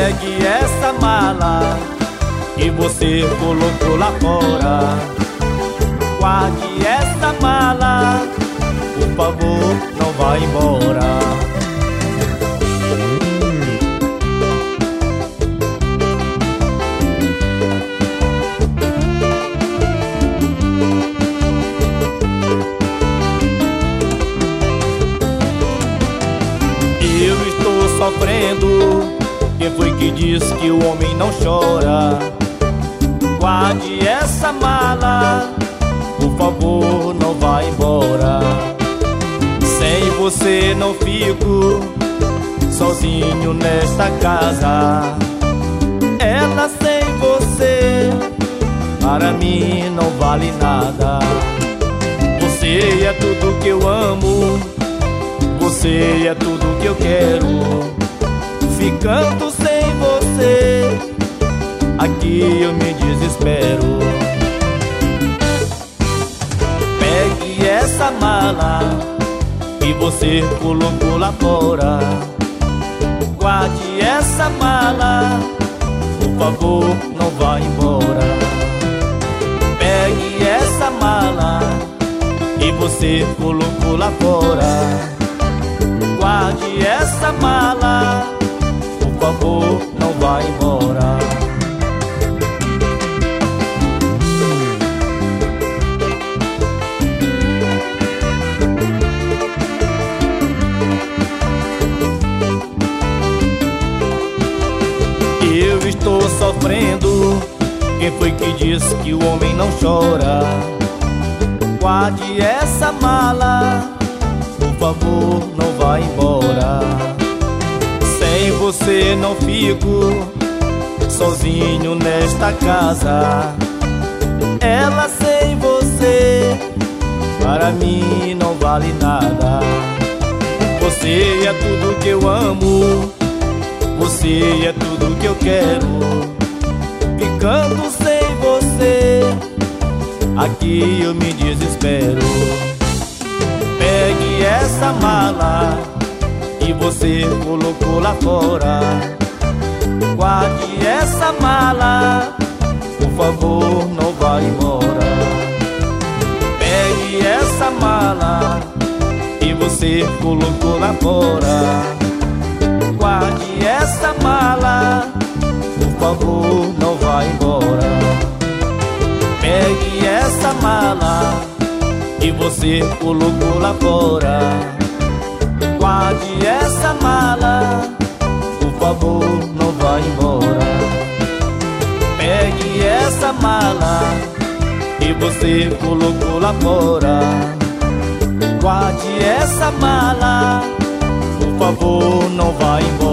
Pegue essa mala que você colocou lá fora. Guarde essa mala, por favor, não vá embora. Eu estou sofrendo. Quem foi que disse que o homem não chora? Guarde essa mala, por favor, não vá embora. Sem você não fico sozinho nesta casa. Ela sem você para mim não vale nada. Você é tudo que eu amo, você é tudo que eu quero. Ficando sem você, aqui eu me desespero. Pegue essa mala que você colocou lá fora. Guarde essa mala, por favor, não vá embora. Pegue essa mala que você colocou lá fora. Guarde essa mala, por favor, não vá embora. Eu estou sofrendo. Quem foi que disse que o homem não chora? Guarde essa mala, por favor, não vá embora. Sem você não fico sozinho nesta casa. Ela sem você para mim não vale nada. Você é tudo que eu amo, você é tudo que eu quero. Ficando sem você, aqui eu me desespero. Pegue essa mala que você colocou lá fora. Guarde essa mala, por favor, não vá embora. Pegue essa mala que você colocou lá fora. Guarde essa mala, por favor, não vá embora. Pegue essa mala que você colocou lá fora. Guarde essa mala, por favor, não vá embora. Pegue essa mala que você colocou lá fora. Guarde essa mala, por favor, não vá embora.